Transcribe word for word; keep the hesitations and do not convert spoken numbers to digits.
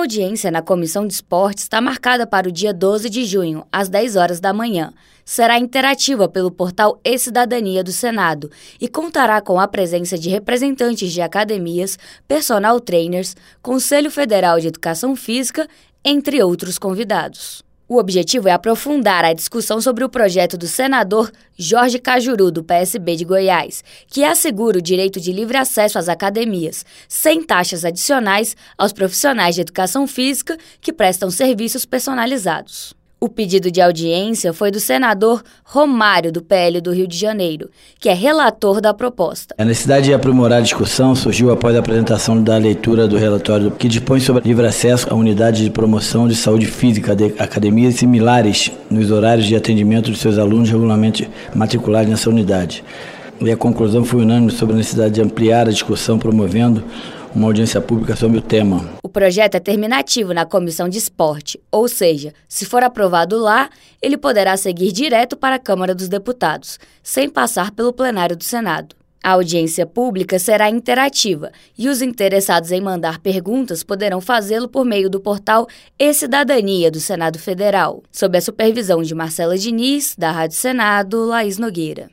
audiência na Comissão de Esportes está marcada para o dia doze de junho, às dez horas da manhã. Será interativa pelo portal E-Cidadania do Senado e contará com a presença de representantes de academias, personal trainers, Conselho Federal de Educação Física, entre outros convidados. O objetivo é aprofundar a discussão sobre o projeto do senador Jorge Cajuru, do P S B de Goiás, que assegura o direito de livre acesso às academias, sem taxas adicionais aos profissionais de educação física que prestam serviços personalizados. O pedido de audiência foi do senador Romário, do P L do Rio de Janeiro, que é relator da proposta. A necessidade de aprimorar a discussão surgiu após a apresentação da leitura do relatório que dispõe sobre livre acesso à unidade de promoção de saúde física de academias similares nos horários de atendimento de seus alunos regularmente matriculados nessa unidade. E a conclusão foi unânime sobre a necessidade de ampliar a discussão, promovendo uma audiência pública sobre o tema. O projeto é terminativo na Comissão de Esporte, ou seja, se for aprovado lá, ele poderá seguir direto para a Câmara dos Deputados, sem passar pelo plenário do Senado. A audiência pública será interativa e os interessados em mandar perguntas poderão fazê-lo por meio do portal E-Cidadania do Senado Federal, sob a supervisão de Marcela Diniz, da Rádio Senado, Laís Nogueira.